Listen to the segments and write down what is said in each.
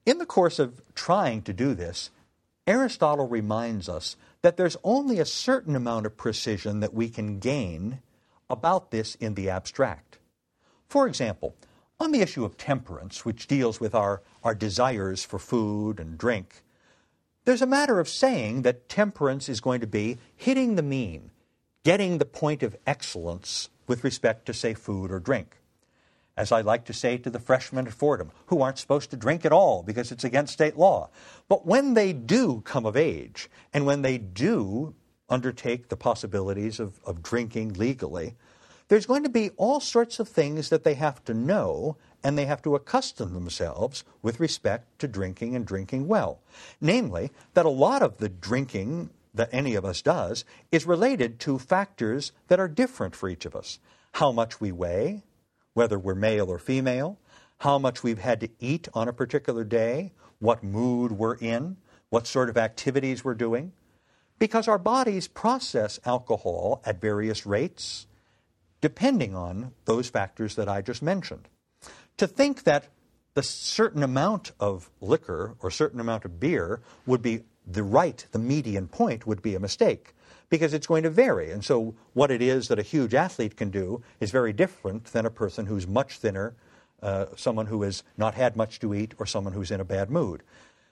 In the course of trying to do this, Aristotle reminds us that there's only a certain amount of precision that we can gain about this in the abstract. For example, on the issue of temperance, which deals with our desires for food and drink, there's a matter of saying that temperance is going to be hitting the mean, getting the point of excellence with respect to, say, food or drink. As I like to say to the freshmen at Fordham, who aren't supposed to drink at all because it's against state law. But when they do come of age, and when they do undertake the possibilities of drinking legally, there's going to be all sorts of things that they have to know, and they have to accustom themselves with respect to drinking and drinking well. Namely, that a lot of the drinking that any of us does is related to factors that are different for each of us. How much we weigh, whether we're male or female, how much we've had to eat on a particular day, what mood we're in, what sort of activities we're doing, because our bodies process alcohol at various rates, depending on those factors that I just mentioned. To think that the certain amount of liquor or certain amount of beer would be the median point would be a mistake, because it's going to vary. And so what it is that a huge athlete can do is very different than a person who's much thinner, someone who has not had much to eat, or someone who's in a bad mood.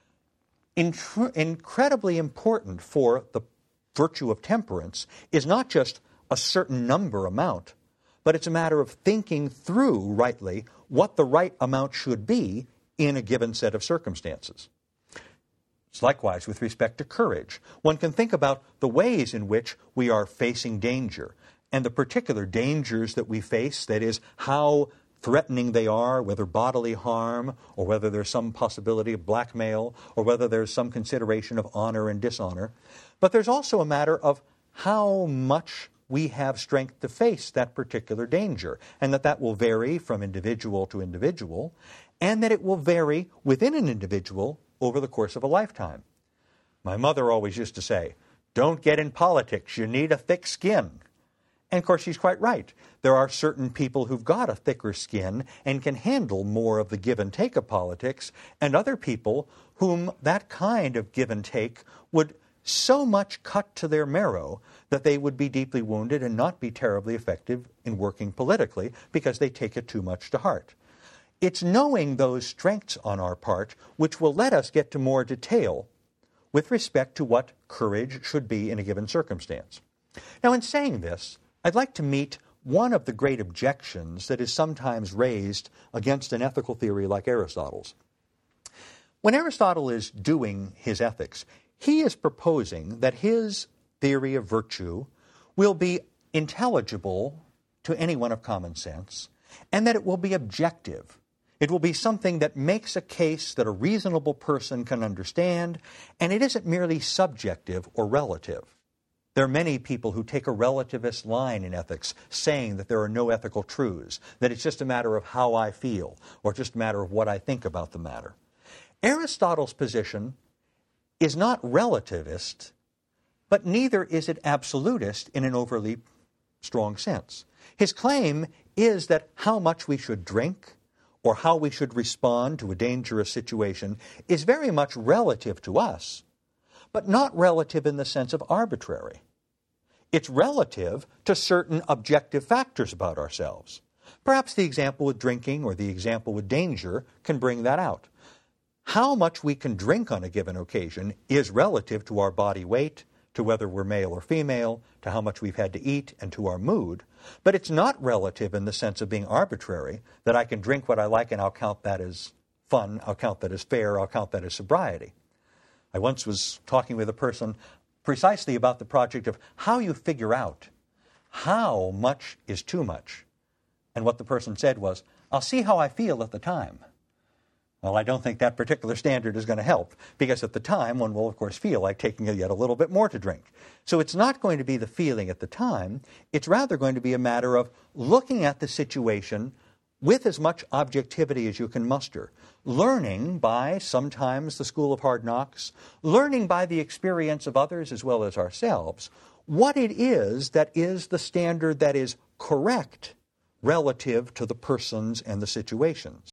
Incredibly important for the virtue of temperance is not just a certain number amount, but it's a matter of thinking through rightly what the right amount should be in a given set of circumstances. It's likewise with respect to courage. One can think about the ways in which we are facing danger, and the particular dangers that we face, that is, how threatening they are, whether bodily harm, or whether there's some possibility of blackmail, or whether there's some consideration of honor and dishonor. But there's also a matter of how much we have strength to face that particular danger, and that will vary from individual to individual, and that it will vary within an individual over the course of a lifetime. My mother always used to say, "Don't get in politics, you need a thick skin." And of course she's quite right. There are certain people who've got a thicker skin and can handle more of the give and take of politics, and other people whom that kind of give and take would so much cut to their marrow that they would be deeply wounded and not be terribly effective in working politically because they take it too much to heart. It's knowing those strengths on our part which will let us get to more detail with respect to what courage should be in a given circumstance. Now, in saying this, I'd like to meet one of the great objections that is sometimes raised against an ethical theory like Aristotle's. When Aristotle is doing his ethics, he is proposing that his theory of virtue will be intelligible to anyone of common sense, and that it will be objective. It will be something that makes a case that a reasonable person can understand, and it isn't merely subjective or relative. There are many people who take a relativist line in ethics, saying that there are no ethical truths, that it's just a matter of how I feel, or just a matter of what I think about the matter. Aristotle's position is not relativist, but neither is it absolutist in an overly strong sense. His claim is that how much we should drink, or how we should respond to a dangerous situation, is very much relative to us, but not relative in the sense of arbitrary. It's relative to certain objective factors about ourselves. Perhaps the example with drinking or the example with danger can bring that out. How much we can drink on a given occasion is relative to our body weight, to whether we're male or female, to how much we've had to eat, and to our mood. But it's not relative in the sense of being arbitrary, that I can drink what I like and I'll count that as fun, I'll count that as fair, I'll count that as sobriety. I once was talking with a person precisely about the project of how you figure out how much is too much. And what the person said was, "I'll see how I feel at the time." Well, I don't think that particular standard is going to help, because at the time one will, of course, feel like taking yet a little bit more to drink. So it's not going to be the feeling at the time. It's rather going to be a matter of looking at the situation with as much objectivity as you can muster, learning by sometimes the school of hard knocks, learning by the experience of others as well as ourselves, what it is that is the standard that is correct relative to the persons and the situations.